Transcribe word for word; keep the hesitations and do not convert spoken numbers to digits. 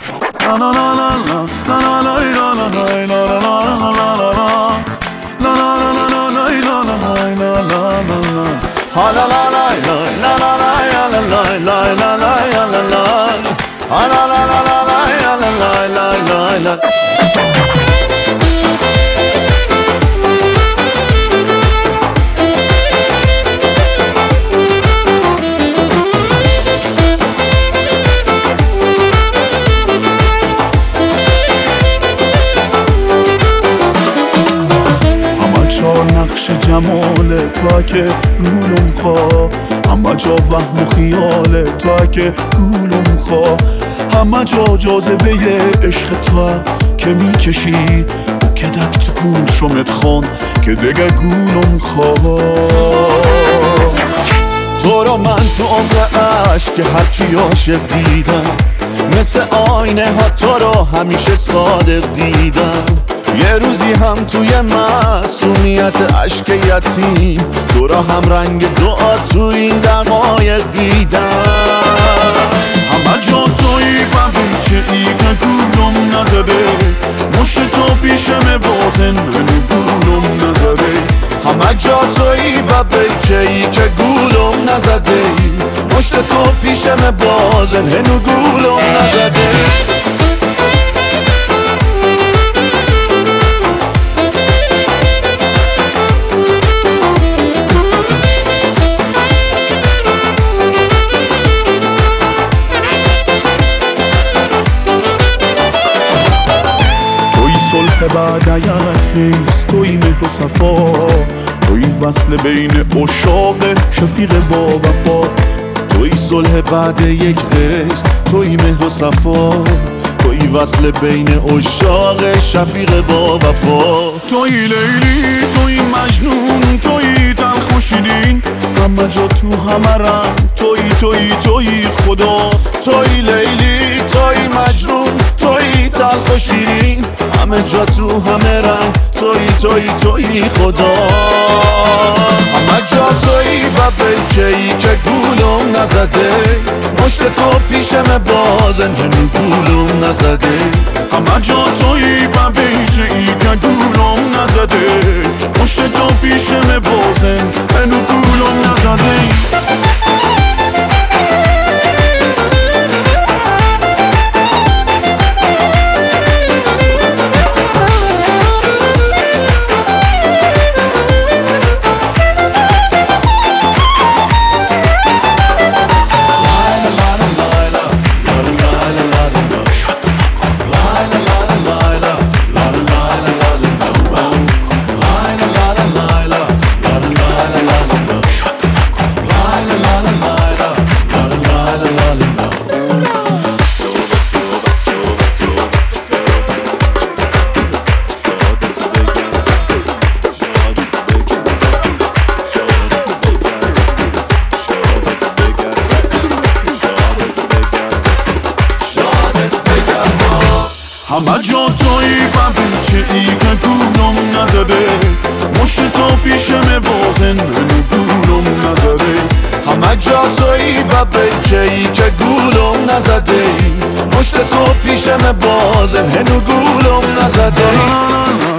نقش جمال تو که گولم خواه، همه جا وهم و خیال تو که گولم خواه، همه جا جاذبه عشق تو که میکشی و کدک تو گوشمت خون که دیگه گولم خواه. تو رو من تو عمق عشق که هرچی عاشق دیدم، مثل آینه ها تو رو همیشه صادق دیدم. یه روزی هم توی معصومیت عشق یتیم، تو را هم رنگ دعا تو این دقایق دیدم. همه جا تویی و بیچه ای که گولم نزده، مشت تو پیشم بازن هنو گولم نزده. همه جا تویی و بیچه ای که گولم نزده، مشت تو پیشم بازن هنو گولم نزده. صلح بعد یک خیز، توی مهر و صفا، توی وصل بین عشاق شفیق با وفا. توی صلح بعد یک قیس، توی مهر و صفا، توی وصل بین عشاق شفیق با وفا. توی لیلی، توی مجنون، توی تلخ و شیرین، همه جا تو همه رنگ، توی توی توی خدا. توی لیلی، توی مجنون، توی تلخ و شیرین، همه جا تو همه رنگ، توی توی توی خدا. همه جا توی و بیچه ای که گولم نزده، مشت تو پیشم بازن هنو گولم نزده. همه جا توی و بیچه ای که گولم نزده، مشت تو پیشم بازن هنو گولم نزده. همه جا توی و بیچه ای که گولم نزده، مشت تو پیشم بازن هنو گولم نزده. همه جا توی و بیچه ای که گولم نزده، مشت تو پیشم بازن هنو گولم نزده.